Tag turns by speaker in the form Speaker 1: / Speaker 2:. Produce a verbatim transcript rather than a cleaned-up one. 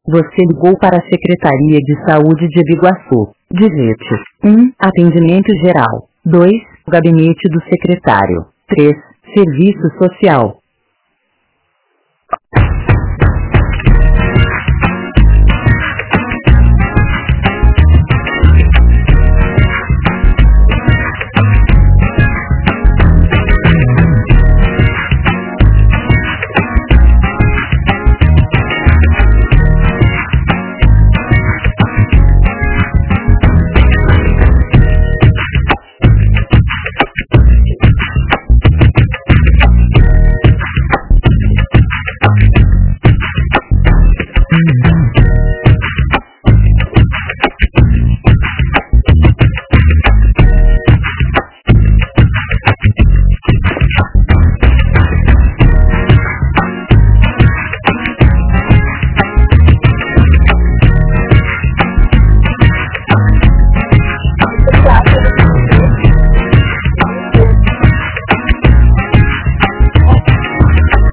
Speaker 1: Você ligou para a Secretaria de Saúde de Biguaçu. Digite um. Atendimento geral. dois. Gabinete do secretário. três. Serviço social.